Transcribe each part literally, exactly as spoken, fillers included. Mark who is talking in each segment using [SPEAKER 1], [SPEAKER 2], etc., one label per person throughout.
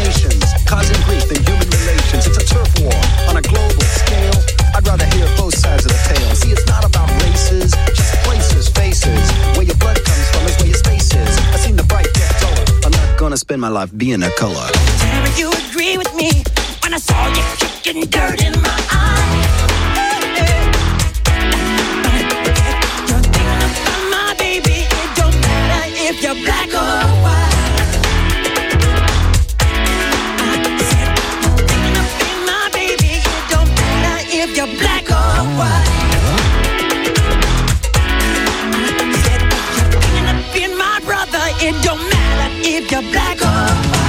[SPEAKER 1] nations, causing grief in human relations. It's a turf war on a global scale. I'd rather hear both sides of the tale. See, it's not about races, just places, faces. Where your blood comes from is where your space is. I've seen the bright get duller. I'm not gonna spend my life being a color.
[SPEAKER 2] Tell me you agree with me when I saw you kicking dirt in my eye. You're thinking about my baby. It don't matter if you're black or white. If you're black or white, said you're thinking of being my brother. It don't matter if you're black or white.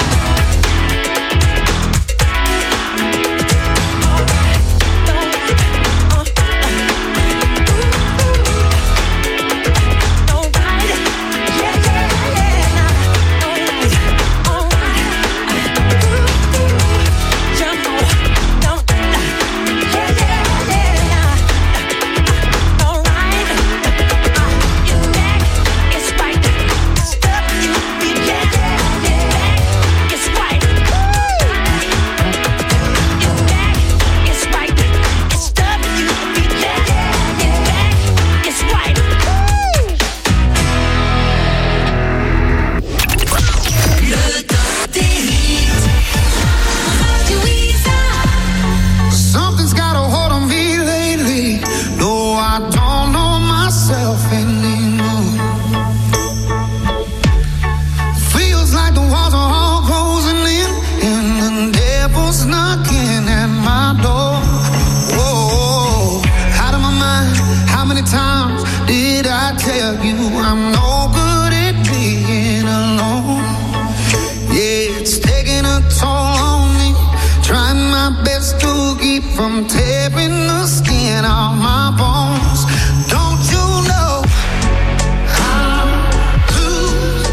[SPEAKER 3] From tearing the skin off my bones. Don't you know I lose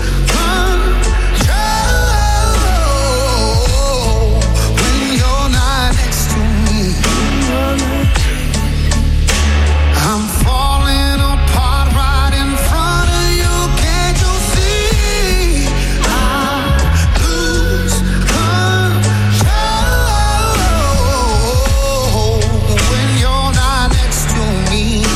[SPEAKER 3] control when you're not next to me? I'm falling apart right in front of you. Can't you see? I lose control when you're not next to me.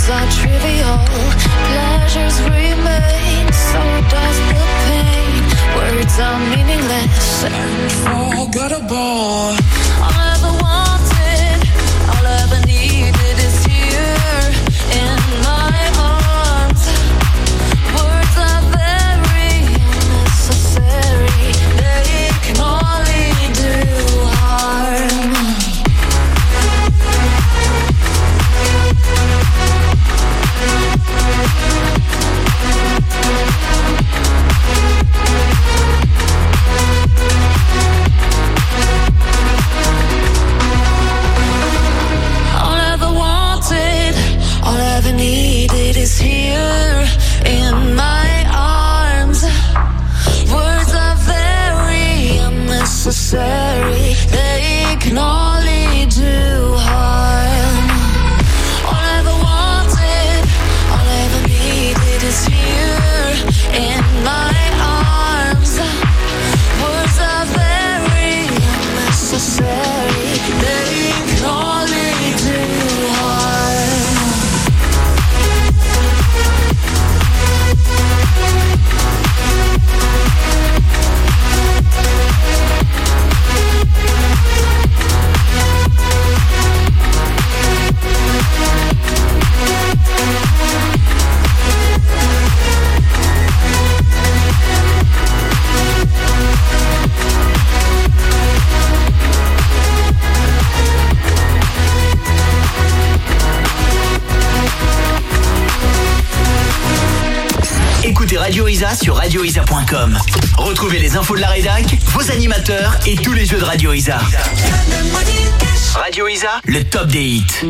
[SPEAKER 4] words are trivial, pleasures remain, so does the pain. Words are meaningless and forgettable. All I ever wanted, all I ever needed is here in my arms. Words are very unnecessary, they can only do harm. All I ever wanted, all I ever needed is here in my arms. Words are very unnecessary, they can only do harm. All I ever wanted, all I ever needed is here in my arms. Words are very unnecessary, they can only do harm.
[SPEAKER 5] Écoutez Radio Isa sur radio isa point com. Retrouvez les infos de la rédac, vos animateurs et tous les jeux de Radio Isa. Radio Isa, le top des hits.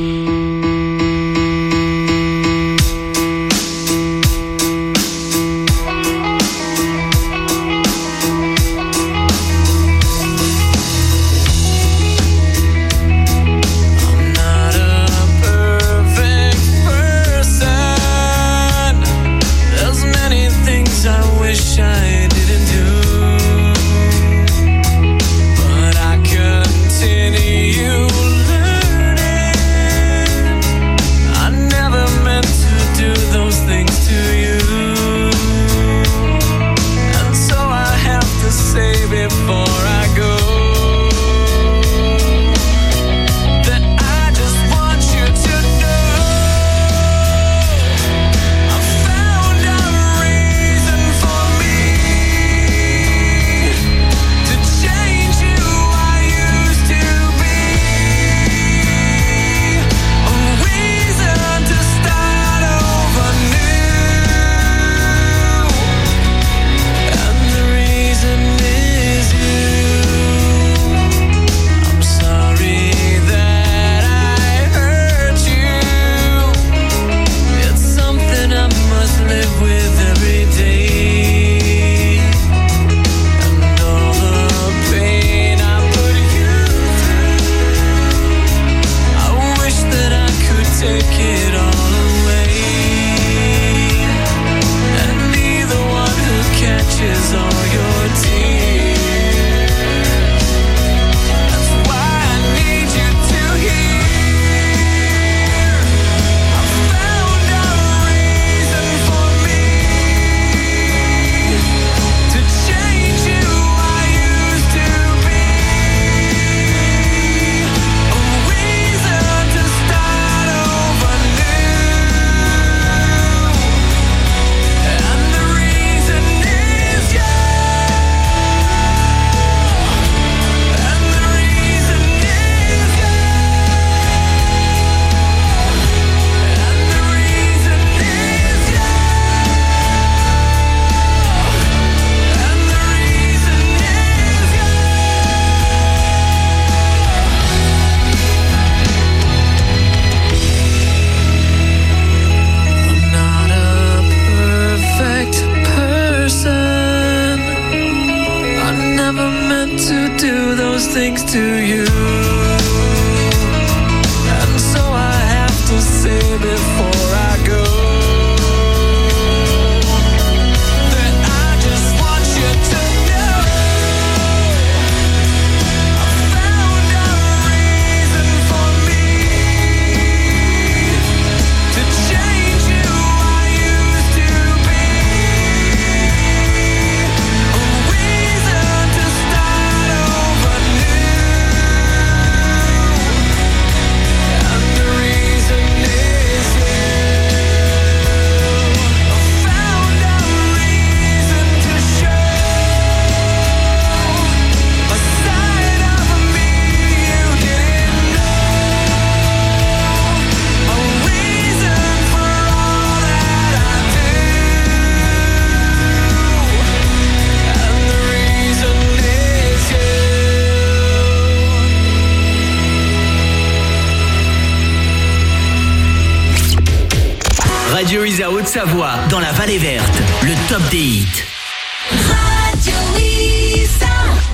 [SPEAKER 6] things to you, and so I have to say before I go that I just want you to know I found a reason for me to change.
[SPEAKER 5] Radio Isa Haute-Savoie, dans la Vallée Verte, le top des hits.
[SPEAKER 2] Radio Isa.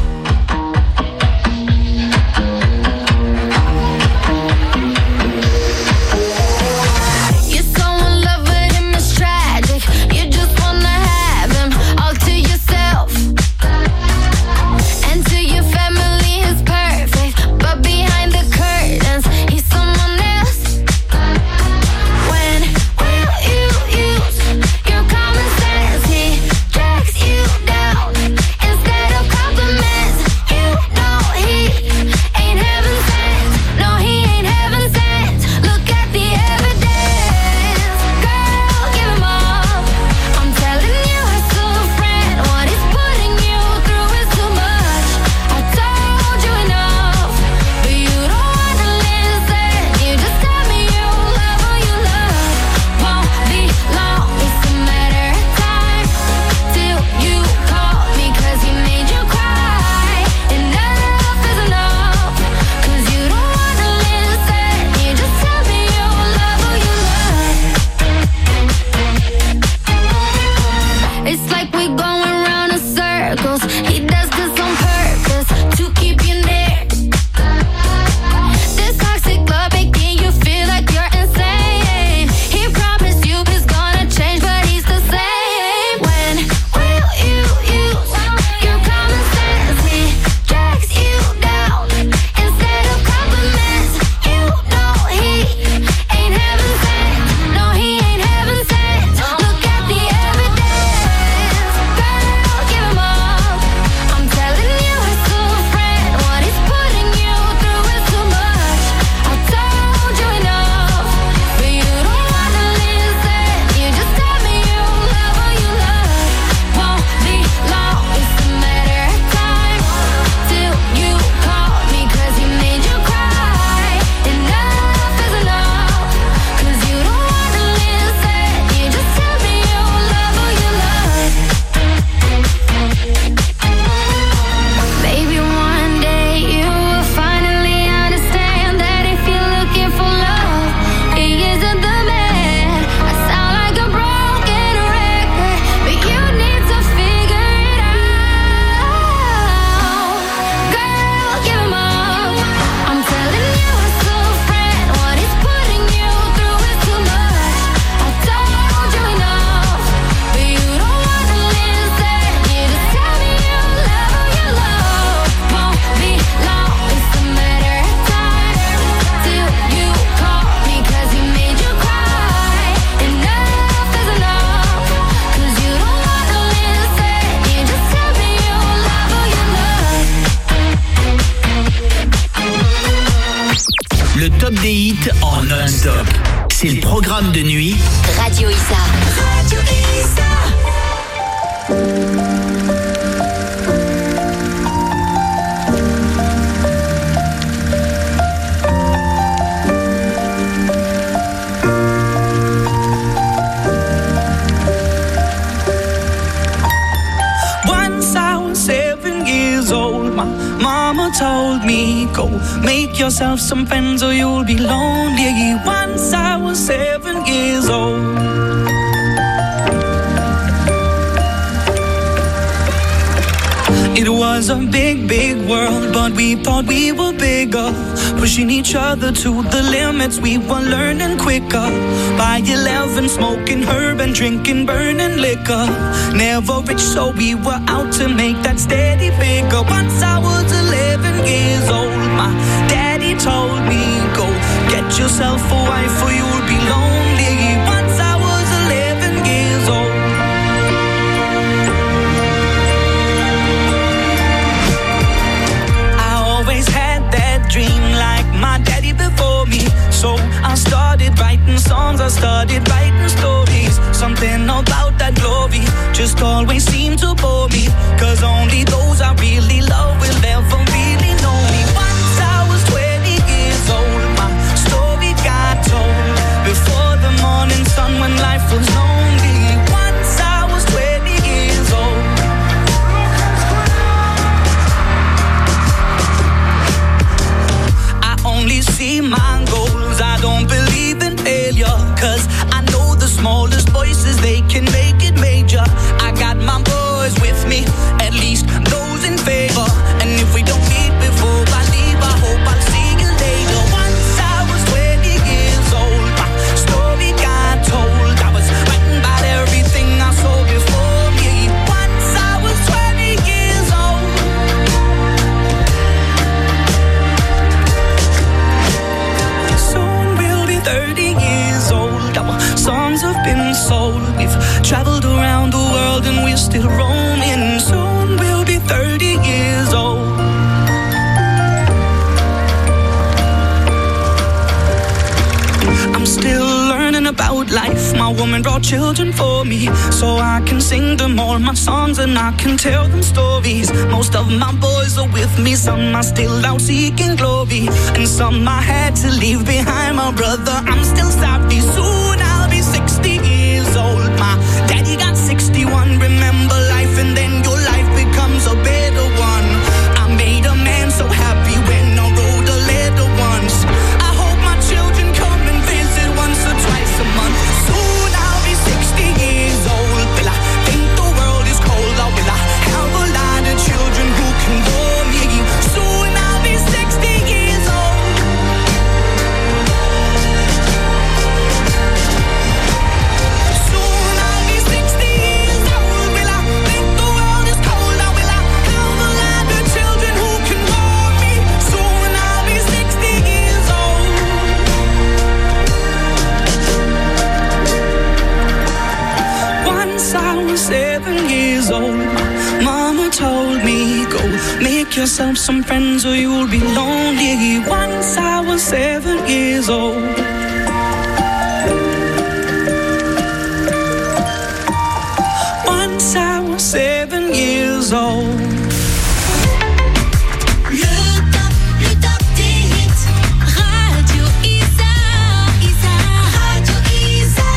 [SPEAKER 5] C'est le programme de nuit.
[SPEAKER 2] Radio Isa. Radio Isa.
[SPEAKER 6] Once I was seven years old, my mama told me, go make yourself some friends or you'll be lonely. Once I was seven years old. It was a big, big world, but we thought we were bigger, pushing each other to the limits. We were learning quicker. By eleven, smoking herb and drinking burning liquor. Never rich, so we were out to make that steady figure. Once I was eleven years old, my daddy told me, go get yourself a wife or you'll be lonely. Once I was eleven years old. Dream like my daddy before me. So I started writing songs, I started writing stories. Something about that glory just always seemed to bore me. Cause only those I really love will ever really know me. Once I was twenty years old, my story got told. Before the morning sun when life was lonely. Once I was twenty years old. Only see my goals, I don't believe in failure. Cause I know the smallest My woman brought children for me, so I can sing them all my songs and I can tell them stories. Most of my boys are with me, some are still out seeking glory, and some I had to leave behind. My brother, I'm still sorry. Soon I'll be sixty years old. My daddy got sixty-one. Remember life and then your life becomes a better one. I made a man so happy when I wrote a letter once. I hope my children come and visit once or twice a month. Soon I'll be sixty years old. Will I think the world is cold, or will I have a lot of children who can bore me? Soon I'll be sixty years old. Soon I'll be sixty years old. Will I think the world is cold, or will I have a lot of children who can bore me? Soon I'll be sixty years old. Once I was seven years old. Mama told me, go make yourself some friends or you'll be lonely. Once I was seven years old. Once I was seven years old.
[SPEAKER 4] Le top, le top des hits. Radio Isa, Isa, Radio Isa.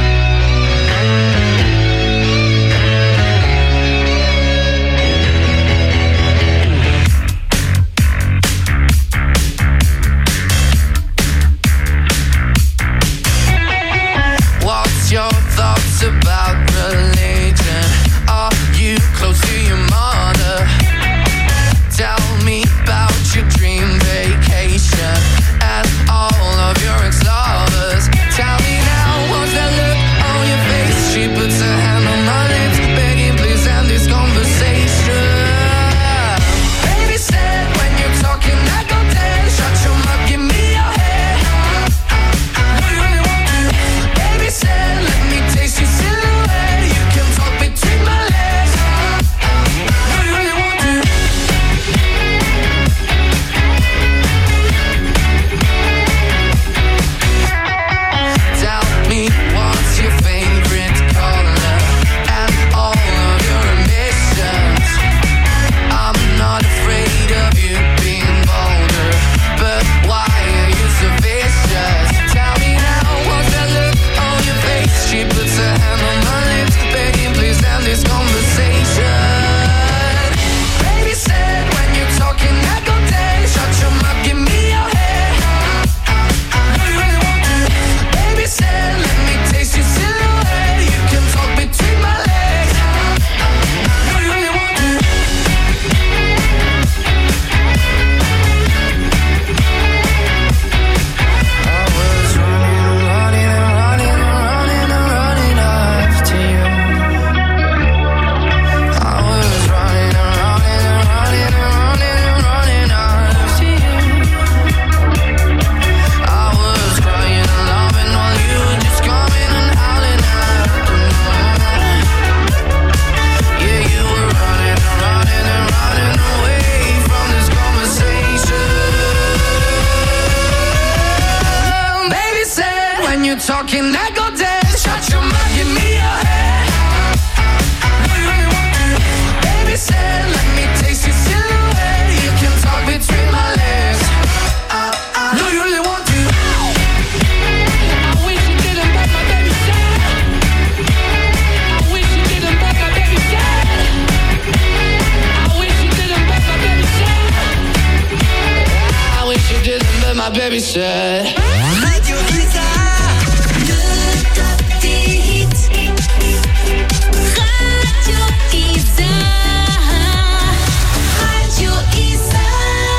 [SPEAKER 7] What's your thoughts about religion? Are you close to your mother? Tell me about your dream vacation and all of your ex-lovers. Tell me now, what's that look on your face? She puts her hand on my lips, begging please end this conversation. Baby said when you're talking I go dead. Shut your mouth, give me your head. Do you really want to? Baby said let me taste your silhouette. You can talk between my legs. Do you really want to? Tell me what's your favorite color and all of your ambitions. I'm not afraid of you being bolder, but why are you so vicious? Tell me now, what's that look on your face? She puts her hand on my lips, begging please end this conversation. Baby said when you're talking I go dead. Shut your mouth, give me your head. Do you really want to? Baby said let me taste your silhouette. You can talk between my legs. Do you really want to? I was running, running, running, running, running after you. I was running, running, running, running, running after you. I was crying and loving while you were just coming and howling after me. Yeah, you were running and running and running away from this conversation. Baby said when you're talking I go dead. Shut your mouth, give me your head. Do you really want to? Baby said let me taste your silhouette. You can talk between my legs. Do you really want to? I wish you didn't, but my baby said. I wish you didn't, but my baby said. I wish you didn't, but my baby said. I wish you didn't, but my baby said.
[SPEAKER 2] Radio Isa.
[SPEAKER 4] Le top des hits. Radio Isa, Radio Isa.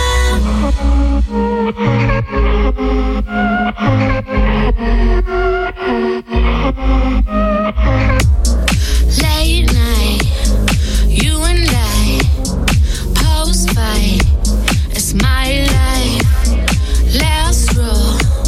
[SPEAKER 4] Late night, you and I, post fight, it's my life. Last row,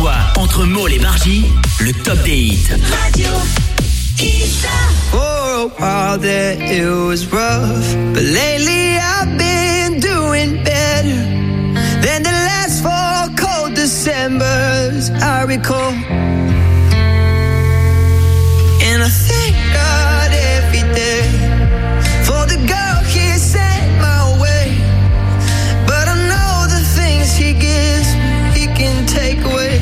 [SPEAKER 5] fois, entre Maul et Margie, le top des hits.
[SPEAKER 2] Radio Isa.
[SPEAKER 6] For a while there it was rough, but lately I've been doing better than the last four cold Decembers I recall. And I thank God every day for the girl He sent my way. But I know the things He gives me, He can take away.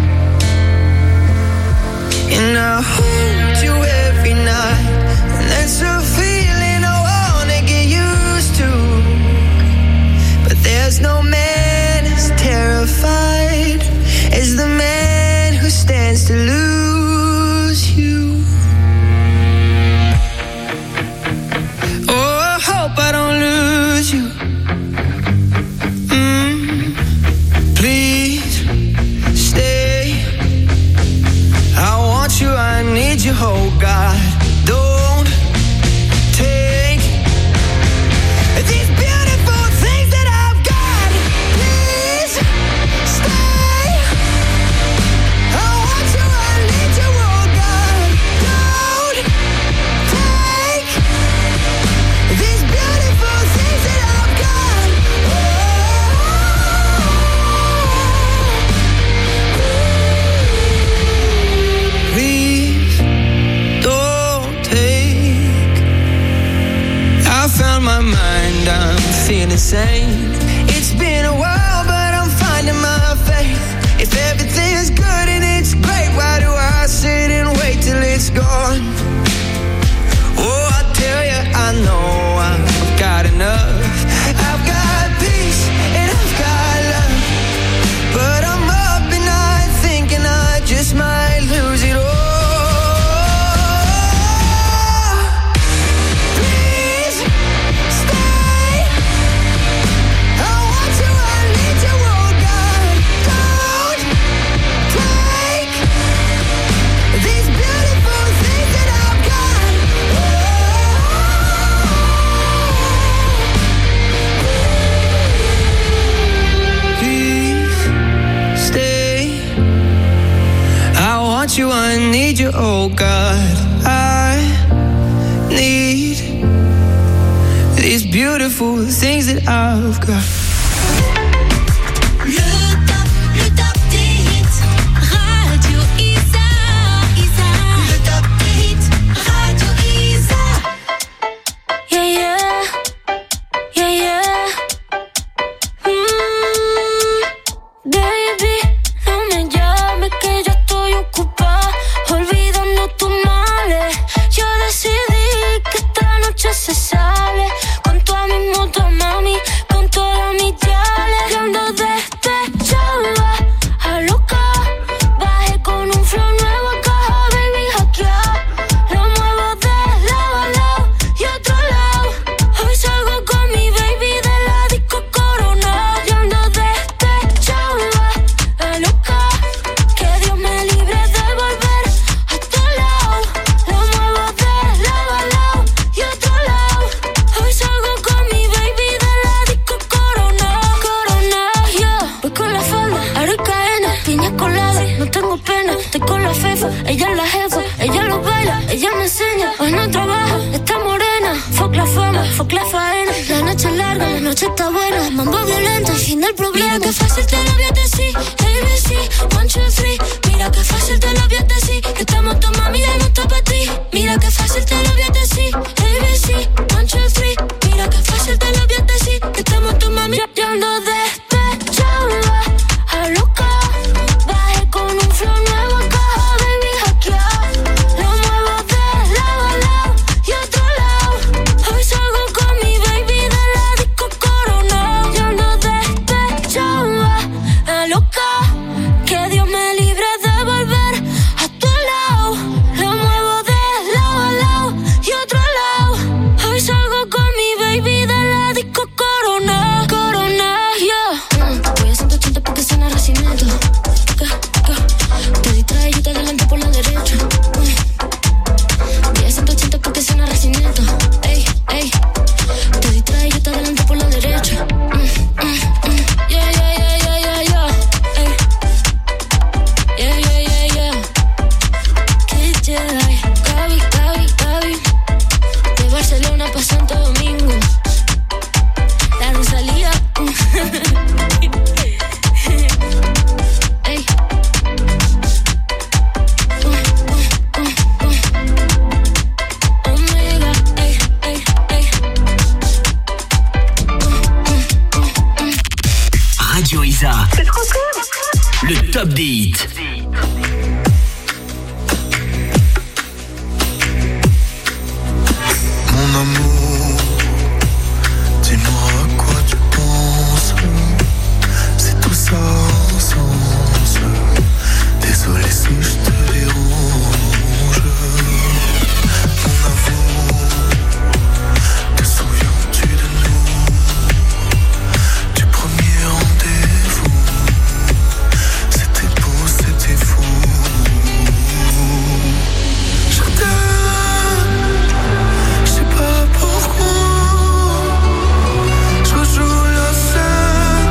[SPEAKER 6] And I hold you every night, and that's a feeling I wanna get used to. But there's no man as terrified as the man who stands to lose you. Oh, I hope I don't lose you. Mm, please stay. I want you, I need you, oh God. Don't take these beautiful things that I've got. Please stay. I want you, I need you, oh God. Don't take these beautiful things that I've got. Please don't take. I found my mind, I'm feeling sane. It's been a while, but I'm finding my faith. If everything's good and it's great, why do I sit and wait till it's gone? Oh, I tell you, I know I've got enough. I've got peace and I've got love, but I'm up and I'm thinking I just might lose it all. Please stay. I want you, I need you, oh God. Don't take these beautiful things that I've got. Please stay. I want you, I need you, oh God. I need these beautiful things that I've got.
[SPEAKER 4] Le top, le top des hits. Radio Isa, Isa. Le top des hits. Radio Isa. Yeah, yeah. Yeah, yeah. Mm, baby, no me llames que ya estoy ocupada, olvidando tus males. Yo decidí que esta noche se sale con toda mi moto, mami, con toda mi chale. Yo ando despechada, a loca. Bajé con un flow nuevo a caja, baby, hackeado. Lo muevo de lado a lado y otro lado. Hoy salgo con mi baby de la disco Corona. Yo ando despechada, a loca. Que Dios me libre de volver a tu lado. Lo muevo de lado a lado y otro lado. Hoy salgo con mi baby de la disco Corona. Corona, yo voy con la falda, arcaena, piña colada. No tengo pena, estoy con la fefa. Ella es la jefa, ella lo baila, ella me enseña. Hoy no trabaja, está morena. Fuck la fama, fuck la faena. La noche es larga, la noche está buena. Mambo violento, el fin del problema. Mira que fácil te lo voy a decir. A B C, one, two, three. Mira que fácil te lo voy a decir. Que estamos tu mami, ya no está para ti. Mira que fácil te lo voy a decir. A B C, one, two, three. Mira que fácil te lo voy a decir. Que estamos tu mami, ya ando despechada, a loca. Bajé con un flow nuevo a caja, baby, hackeado. Lo muevo de lado a lado y otro lado. Hoy salgo con mi baby de la disco Corona. Yo ando despechada, a loca. Que Dios me libre de volver a tu lado. Lo muevo de lado a lado
[SPEAKER 5] Radio Isa.
[SPEAKER 8] C'est trop cool.
[SPEAKER 5] Le top des hits.
[SPEAKER 3] Mon amour, dis-moi à quoi tu penses. C'est tout ça sans sens. Désolé si je te dérange. Mon amour, te souviens-tu de nous? Du premier rendez-vous. C'était beau, c'était fou. Je t'aime, je sais pas pourquoi. Je rejoue la scène,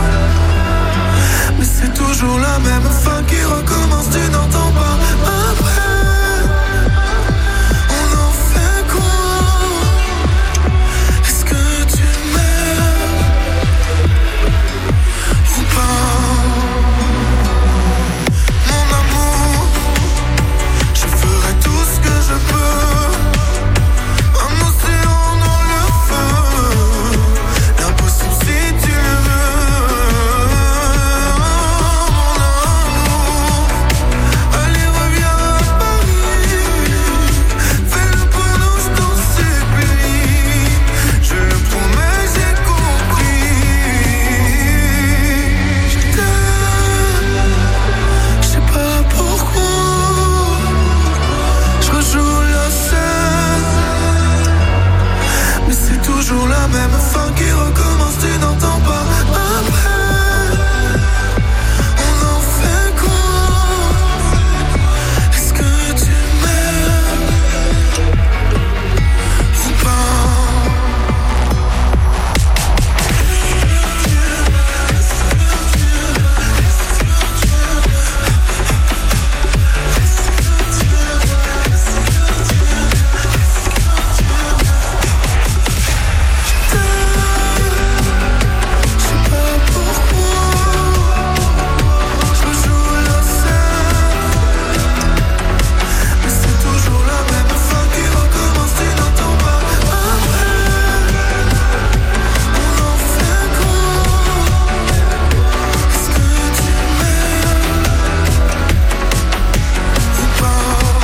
[SPEAKER 3] mais c'est toujours la même fin qui recommence, tu n'entends pas. Après, on en fait quoi? Est-ce que tu m'aimes ou pas? Mon amour, je ferai tout ce que je peux. Un océan dans le feu, impossible si tu le veux. Mon amour, allez reviens à Paris. Fais-le pour nous, je t'en supplie. Je le promets, j'ai compris. Je t'aime, je sais pas pourquoi. Je rejoue la scène, mais c'est toujours la même fin qui recommence, tu n'entends pas. Après, on en fait quoi? Est-ce que tu m'aimes ou pas? Je sais pas pourquoi. Je rejoue la scène, mais c'est toujours la même fin qui recommence, tu n'entends pas. Après, on en fait quoi? Est-ce que tu m'aimes ou pas?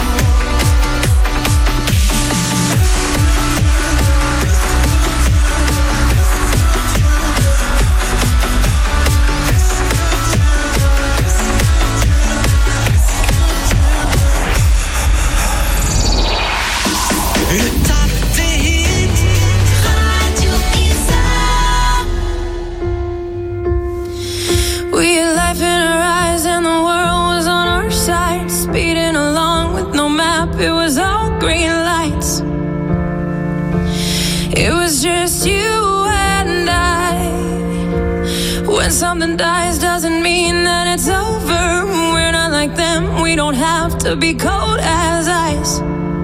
[SPEAKER 2] Le top des hits. Radio Isa.
[SPEAKER 4] We had life in our eyes and the world was on our side. Speeding along with no map, it was all green lights. It was just you and I. When something dies doesn't mean that it's over. We're not like them, we don't have to be cold as ice.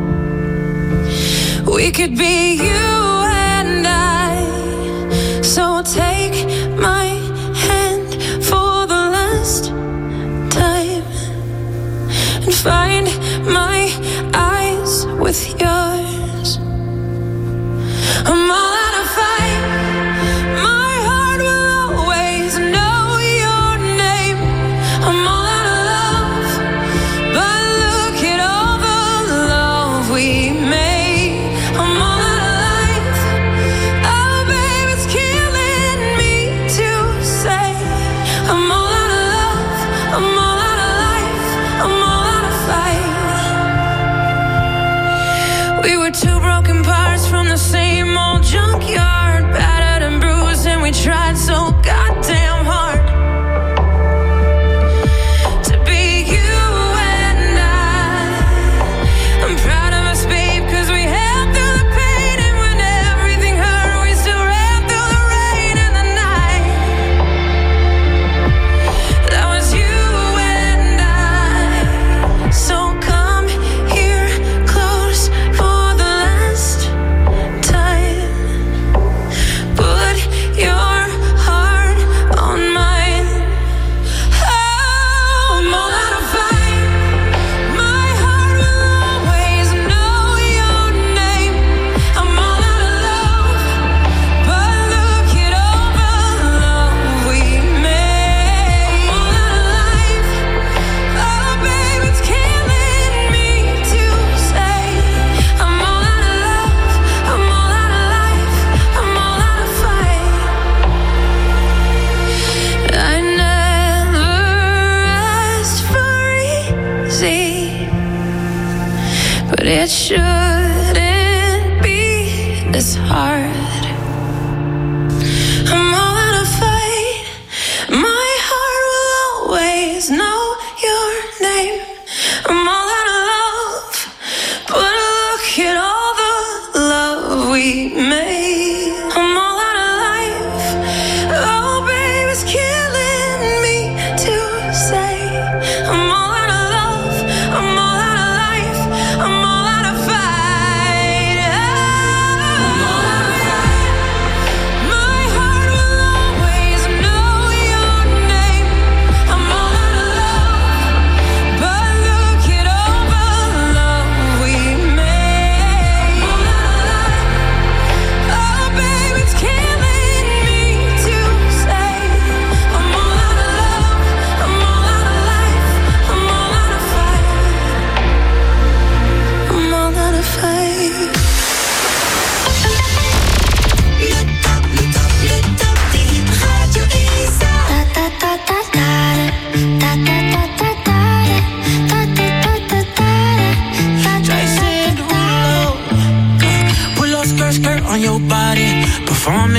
[SPEAKER 4] We could be you and I. So take my hand for the last time and find my eyes with yours. I'm all out of fight. My heart will always know your name. I'm all out of love, but look at all the love we made. I'm all out of life.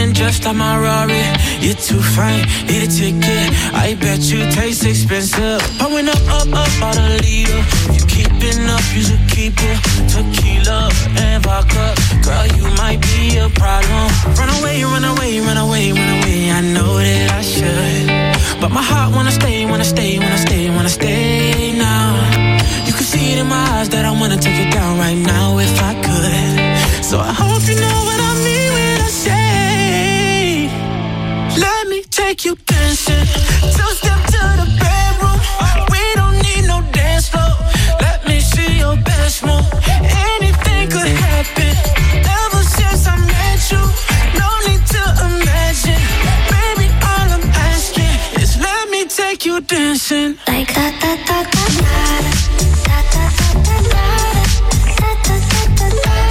[SPEAKER 6] feeling just like my Rari. You're too fine, need a ticket. I bet you taste expensive. Pouring up, up, up, out a leader. If you keeping up, you should keep it. Tequila and vodka. Girl, you might be a problem. Run away, run away, run away, run away. I know that I should, but my heart wanna stay, wanna stay, wanna stay, wanna stay now. You can see it in my eyes that I wanna take it down right now if I could. So I hope you know what I mean when I say, let me take you dancing. Two step to the bedroom. We don't need no dance floor. Let me see your best move. Anything could happen. Ever since I met you, no need to imagine. Baby, all I'm asking is let me take you dancing.
[SPEAKER 4] Like da da da da da da da da da da da da da da.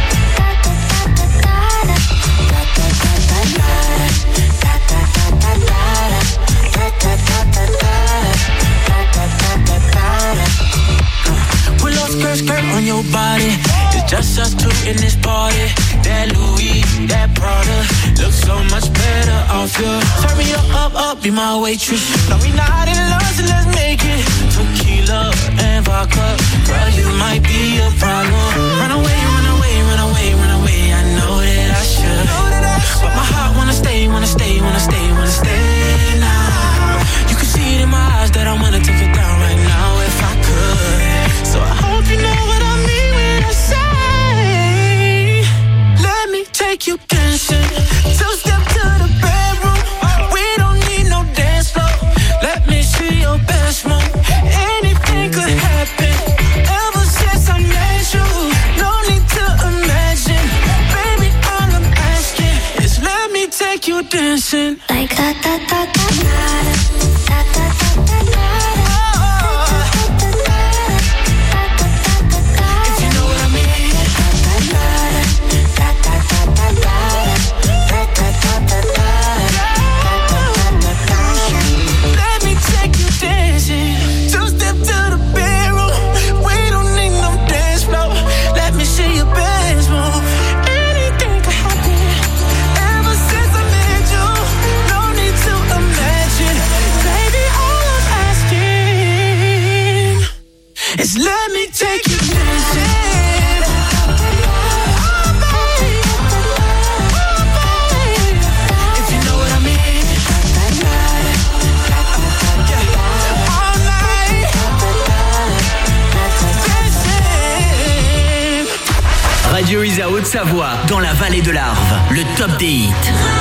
[SPEAKER 6] Skirt, skirt on your body. It's just us two in this party. That Louis, that Prada looks so much better off you. Turn me up, up, up, be my waitress. No, we not in love, so let's make it. Tequila and vodka. Girl, you might be a problem. Run away, run away, run away, run away. I know that I should, but my heart wanna stay, wanna stay, wanna stay, wanna stay now. You can see it in my eyes that I wanna take it down right now if I could. So I hope you know what I mean when I say, let me take you dancing. Two step to the bedroom. We don't need no dance floor. Let me see your best move. Anything could happen. Ever since I met you, no need to imagine. Baby, all I'm asking is let me take you dancing.
[SPEAKER 4] Like da da da da da da da da da da.
[SPEAKER 6] Let me take you dancing. If you know what I mean. All night.
[SPEAKER 5] Radio Isa Haute-Savoie, dans la vallée de l'Arve, le top des hits.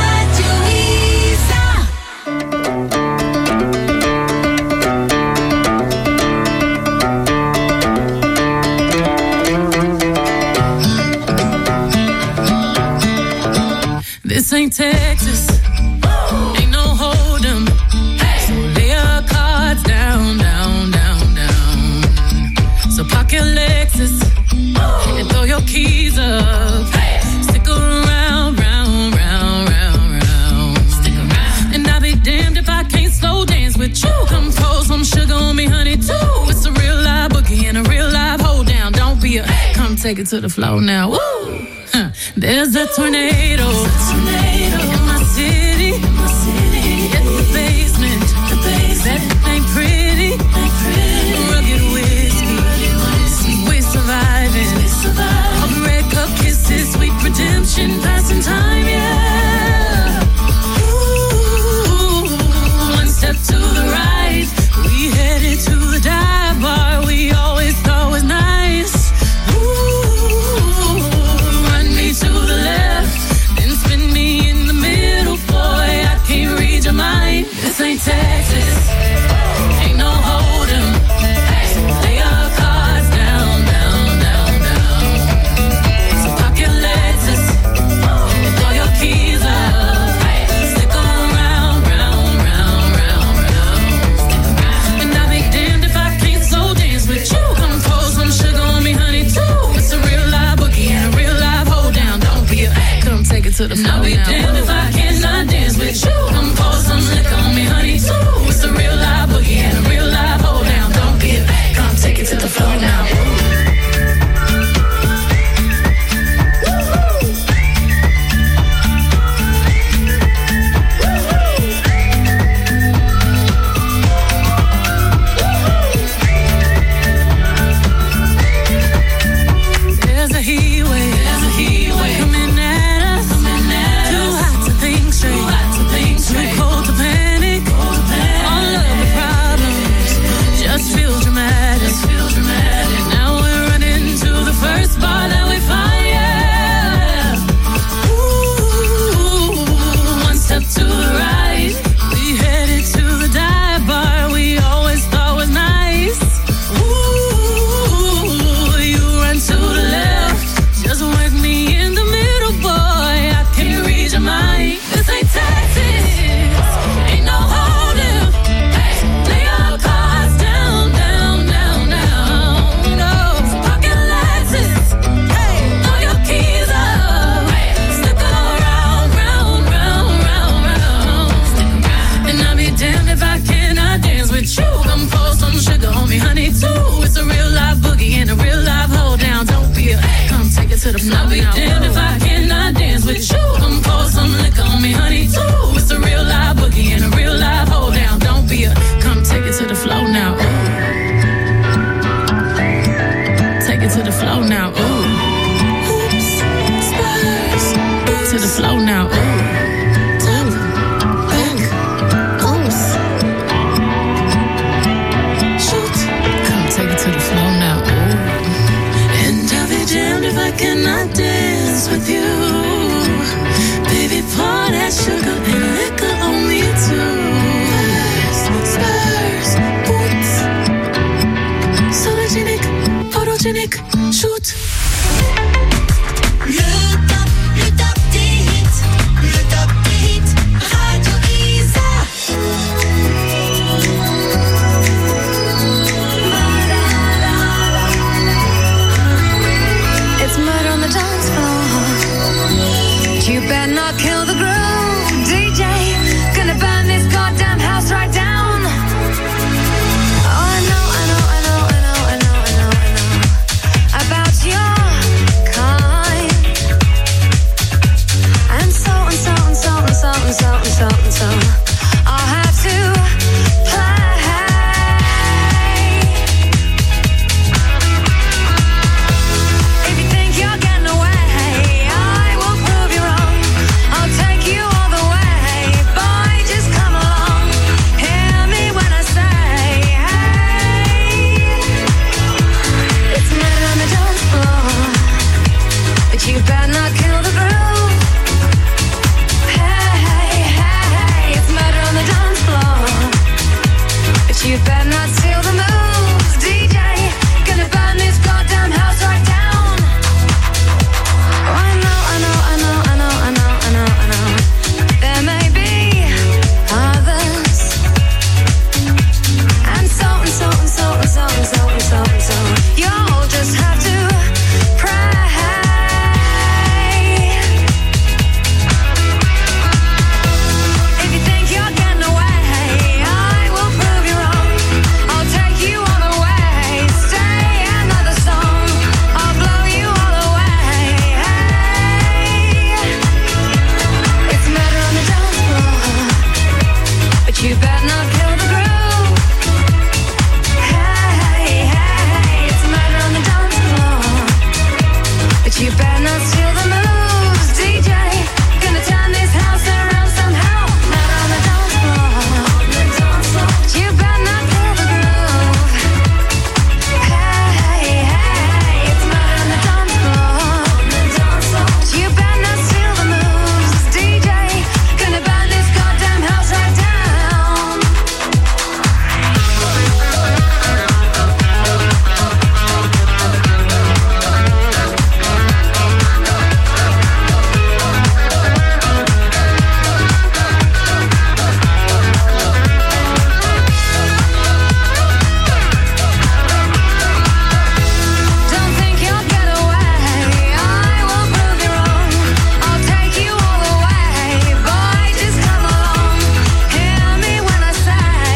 [SPEAKER 9] This ain't Texas, ain't no hold'em. So lay your cards down, down, down, down. So park your Lexus and throw your keys up. Stick around, round, round, round, round. Stick around. And I'll be damned if I can't slow dance with you. Come pour some sugar on me, honey, too. It's a real live boogie and a real live hold down. Don't be a, come take it to the floor now. Woo! There's a tornado, tornado in my city, in my city. In the basement, the basement. That ain't pretty, ain't pretty. Rugged whiskey, rugged whiskey. We're surviving, we're surviving. All the red cup kisses, sweet redemption, passing time, yeah. Ooh, one step to the right, we headed to the dive bar we always thought was nice. To the left, then spin me in the middle, boy, I can't read your mind. This ain't Texas, ain't no hold'em. So lay your cards down, down, down, down. So park your Lexus and throw your keys up. Stick around, round, round, round, round. And I'll be damned if I can't slow dance with you. Come pour some sugar on me, honey, too. It's a real live boogie and a real live hold down. Don't be a, come take it to the floor. I'll be damned if I cannot dance with you. Come pour some liquor on me, honey, too. It's a real live boogie and a real live hold down. Don't be a, come take it to the floor now. And I'll be damned if I cannot dance with you. Come pour some liquor on me, honey, too. It's a real live boogie and a real live hold down. Don't be a, come take it to the flow now. Ooh. Take it to the flow now. Ooh. Oops, spurs. To the flow now. Ooh. Cannot dance with you, baby. Pour that sugar and liquor on me too. Spurs, boots, sologenic, photogenic, shoot.
[SPEAKER 2] Le top, le top des hits, le top des hits, Radio Isa.
[SPEAKER 10] It's murder on the dance floor. You better not kill the groove, D J. Gonna burn this goddamn house right down. Oh, I know, I know, I know, I know, I know, I know, I know about your kind. And so and so and so and so and so and so and so. I'll have to play. You better not kill the groove. Hey, hey, hey, it's murder on the dance floor. But you better not steal the moves, D J. Gonna burn this goddamn house right down. Oh, I know, I know, I know, I know, I know, I know, I know. There may be others. And so and so and so and so and so and so and so. You'll just have to pray. You better not kill the groove. Hey, hey, it's murder on the dance floor. But you better not steal the moves, D J. Gonna turn this house around somehow. Murder on the dance floor. But you better not kill the groove. Hey, hey, it's murder on the dance floor. But you better not steal the moves, D J. Gonna burn this goddamn house right down. Don't think you'll get away. I will prove you wrong. I'll take you all the way. Boy, just come along. Hear me when I say,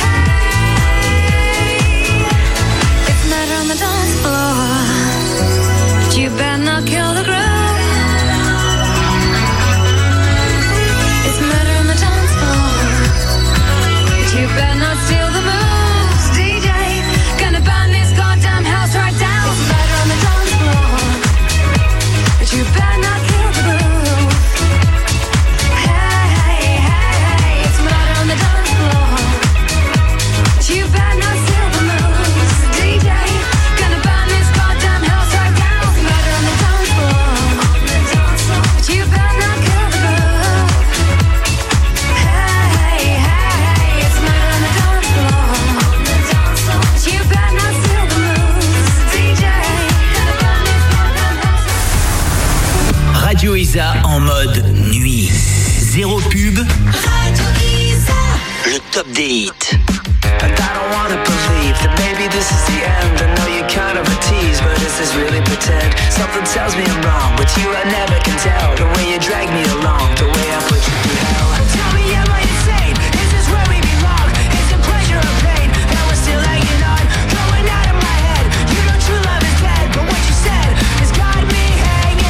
[SPEAKER 10] hey. It's murder on the dance floor. But you better not kill the groove. It's murder on the dance floor. But you better not steal the moves, D J. Gonna burn this goddamn house right down. It's murder on the dance floor. But you better not kill the groove. Hey, hey, hey, it's murder on the dance floor. But you better not steal the moves, D J. Gonna burn this goddamn house right down. It's murder on the dance floor. But you better not kill the groove. Hey, hey, it's murder on the dance floor. But you better not steal the moves, D J. Gonna burn this goddamn house.
[SPEAKER 5] Radio Isa en mode nuit. Zéro pub.
[SPEAKER 2] Radio Isa.
[SPEAKER 5] Le top des hits.
[SPEAKER 11] And I don't wanna believe that maybe this is the end. I know you're kind of a tease, but is this really pretend? Something tells me I'm wrong. With you I never can tell. The way you drag me along, the way I put you through hell. Tell me, am I insane? Is this where we belong? Is it pleasure or pain that we're still hanging on? Going out of my head. You know true love is dead, but what you said has got me hanging.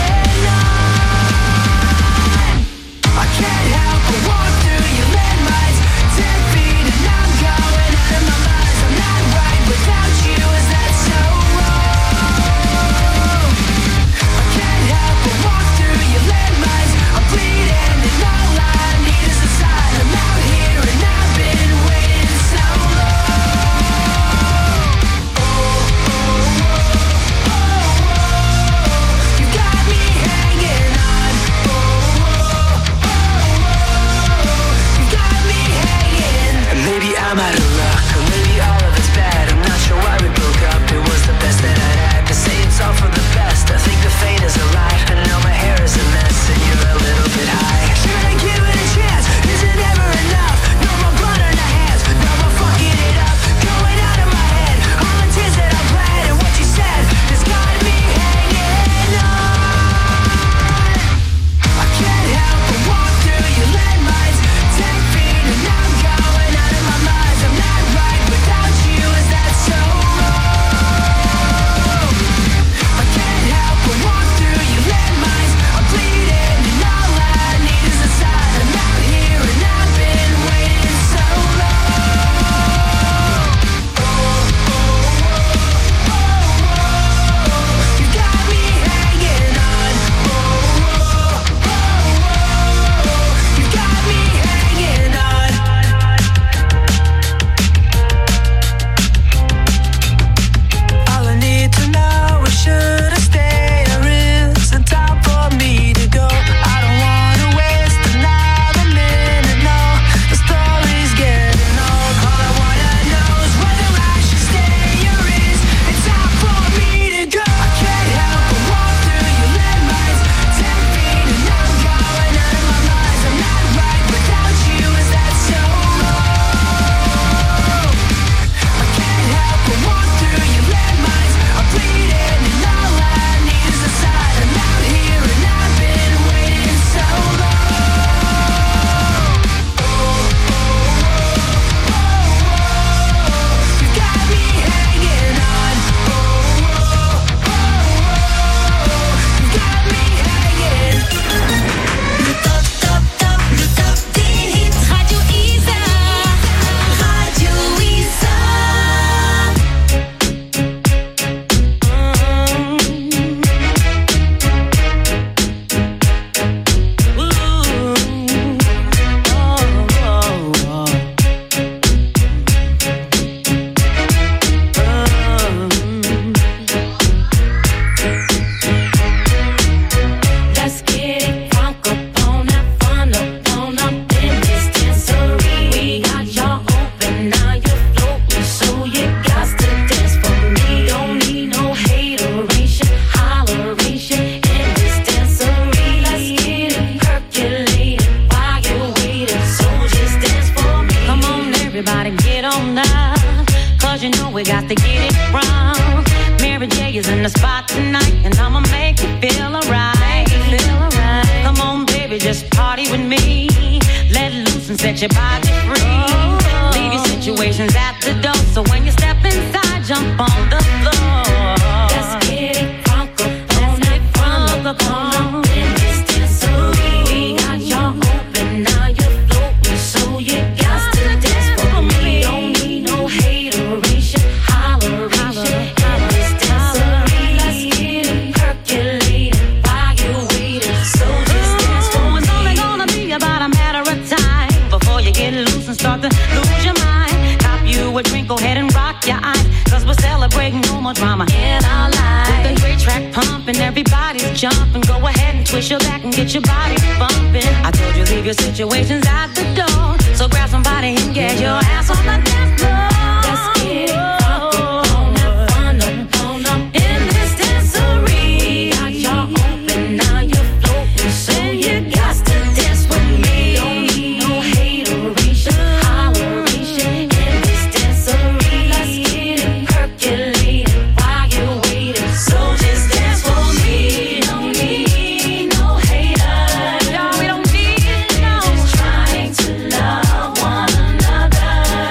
[SPEAKER 12] got to get it wrong. Mary J is in the spot tonight, and I'ma make you feel alright. Feel alright. Come on, baby, just party with me. Let loose and set your body free. Oh. Leave your situations at the door, so when you step inside, jump on the floor. Let's get it crunk up on it, crunk up on it. In this dancery, we got y'all open, now you're floating, so you got to dance for me. Don't need no hateration, holleration. In this dancery, let's get it percolating while you're waiting, so just dance for me. It's only gonna be about a matter of time before you get loose and start to lose your mind. Cop you a drink, go ahead and rock your eyes, cause we're celebrating no more drama in our lives. With a great track pumping, everybody's jumping. Go ahead and twist your back and get your body bumping. I told you leave your situations at the door, so grab somebody and get your ass on the dance floor. Let's get it up, on up, on up, on up. In this dancery, got y'all open, now you're floating, so you got to dance with me. Don't need no hateration, holleration. In this dancery, let's get it percolating while you're waiting, so just dance for me. Don't need no haters, no, we don't need no. Just trying to love one another.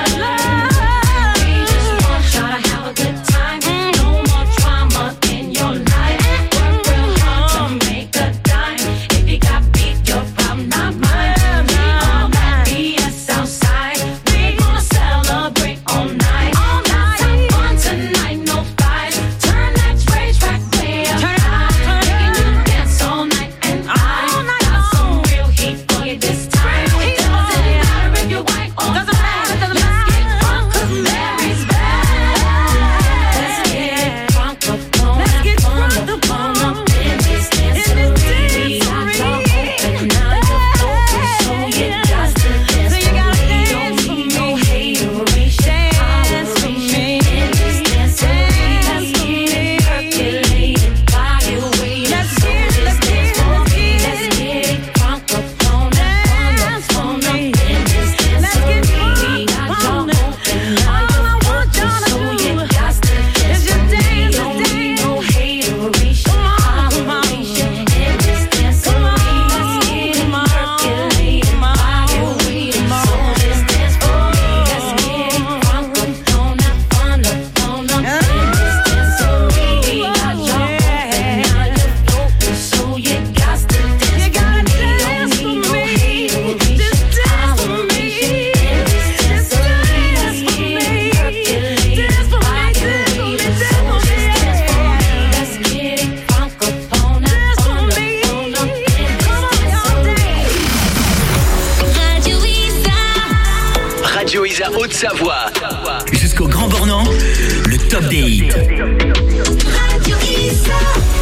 [SPEAKER 12] Love. We just want y'all to have a good time. No more drama in your life. Work real hard to make a dime. If you got beef, your problem, not mine. We all got B S outside. We gonna celebrate all night. All night, have fun tonight, no fights. Turn that rage track way up high. Making you dance all night, and I got some real heat for you this time. It doesn't matter if you're white or black. Let's get drunk 'cause Mary's back. Let's get drunk up on that fun up on up in this dancery. We got y'all open, now you're floating, so you got to dance for me. Don't need no hateration, holleration. In this dancery, let's get it percolating while you're waiting, so just dance for me. Let's get it drunk up on that fun up on up in this dancery. We got y'all open, now you're floating, so you got to dance for me. Don't need no hateration, holleration. In this dancery, let's get it percolating while you're waiting, so just dance for me. Let's get it drunk up on that fun up on up in this dancery. We got y'all open, now you're floating, so you got to dance for me. Don't need no hateration, holleration. In this dancery, let's get it percolating while you're waiting, so just dance for me. Let's get it drunk up on that fun up on up in this dancery.
[SPEAKER 4] Radio Isa.
[SPEAKER 5] Radio Isa Haute-Savoie. Jusqu'au Grand Bornand, le top des hits.
[SPEAKER 4] Radio Isa.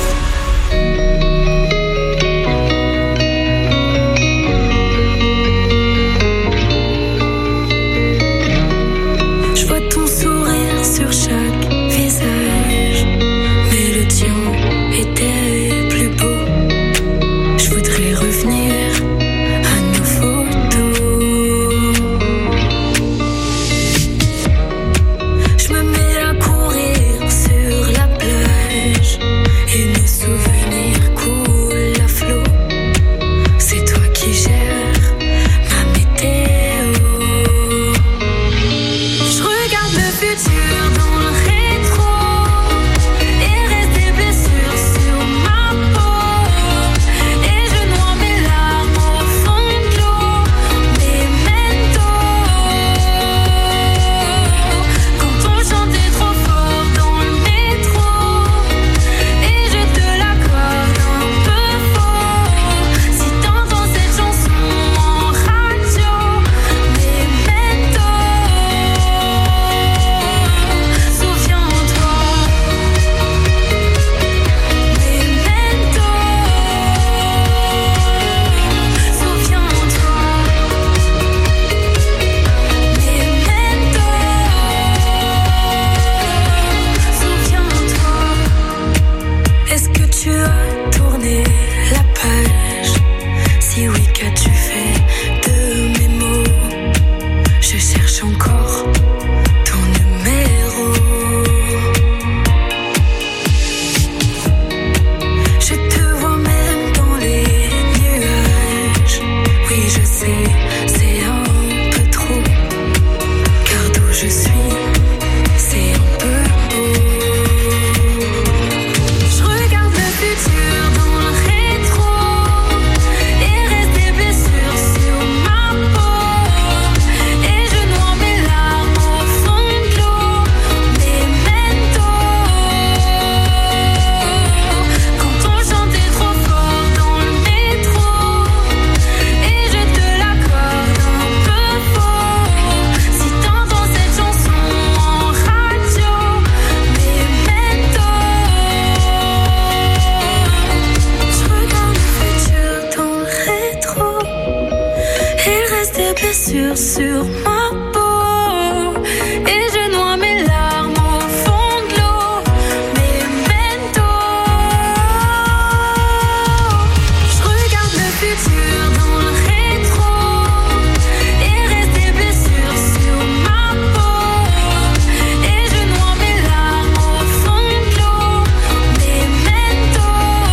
[SPEAKER 10] Je vois ton sourire sur chaque visage, mais le tien était plus beau. Je voudrais revenir à nos photos. Je me mets à courir sur la plage et nos
[SPEAKER 4] c'est un peu trop. Car d'où je suis, c'est un peu haut. Je regarde le futur dans le rétro et reste des blessures sur ma peau. Et je noie mes larmes au fond de l'eau. Memento. Quand on chantait trop fort dans le métro et je te l'accorde un peu faux. Si t'entends cette chanson en radio, Memento. Je regarde le futur dans le rétro. Il reste des blessures sur ma peau. Et je noie mes larmes au fond de l'eau. Memento. Je regarde le futur dans le rétro. Il reste des blessures sur ma peau. Et je noie mes larmes au fond de l'eau. Memento.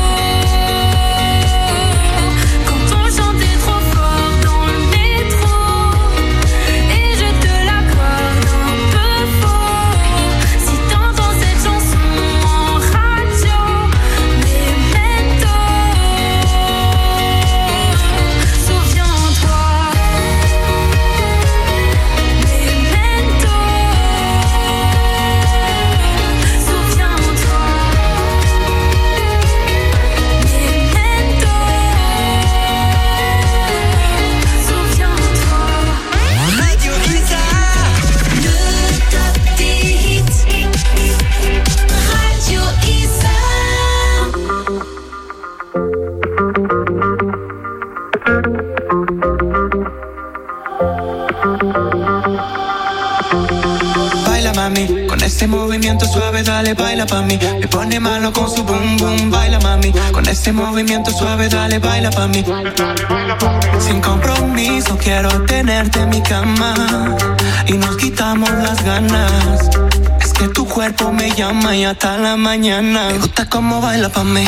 [SPEAKER 4] Quand on chantait trop fort dans le métro et je te l'accorde un peu faux. Si t'entends cette chanson en radio, Memento. Souviens-toi, Memento. Souviens-toi, Memento. Souviens-toi.
[SPEAKER 2] Radio Isa, le top des hits. Radio Isa.
[SPEAKER 6] Baila mami, con ese movimiento suave dale, baila pa' mí. Me pone malo con su boom boom, baila mami. Con ese movimiento suave dale, baila pa' mí. Sin compromiso quiero tenerte en mi cama y nos quitamos las ganas. Es que tu cuerpo me llama y hasta la mañana. Me gusta cómo baila pa' mí.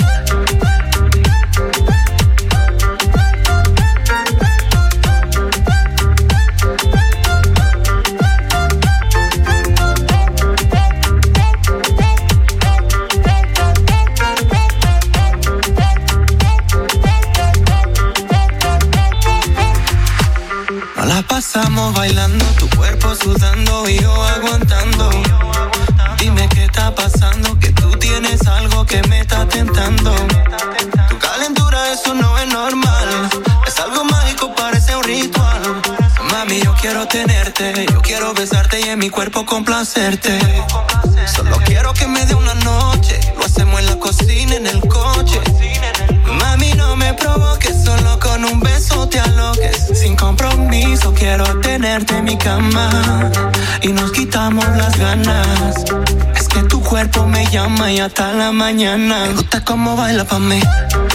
[SPEAKER 6] Nos la pasamos bailando, tu cuerpo sudando y yo aguantando. Dime qué está pasando, que tú tienes algo que me está tentando. Tu calentura, eso no es normal. Es algo mágico, parece un ritual. Mami, yo quiero tenerte, yo quiero besarte y en mi cuerpo complacerte. Solo quiero que me dé una noche, lo hacemos en la cocina, en el coche. Mami, no me provoques, solo con un beso te aloques. Sin compromiso quiero tenerte en mi cama y nos quitamos las ganas. Es que tu cuerpo me llama y hasta la mañana. Me gusta cómo baila pa' mí.